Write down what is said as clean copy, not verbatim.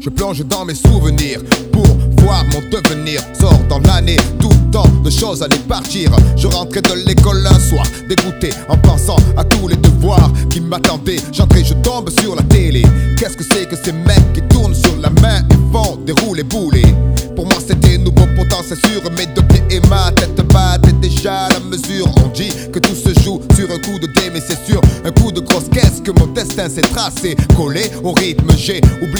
Je plonge dans mes souvenirs pour voir mon devenir. Sors dans l'année, tout tant de choses allaient partir. Je rentrais de l'école un soir, dégoûté en pensant à tous les devoirs qui m'attendaient. J'entrais, je tombe sur la télé. Qu'est-ce que c'est que ces mecs qui tournent sur la main et font des roulés-boulés? Pour moi c'était nouveau, pourtant c'est sûr. Mes deux pieds et ma tête battaient déjà la mesure. On dit que tout se joue sur un coup de dé, mais c'est sûr, un coup de grosse caisse que mon destin s'est tracé. Collé au rythme, j'ai oublié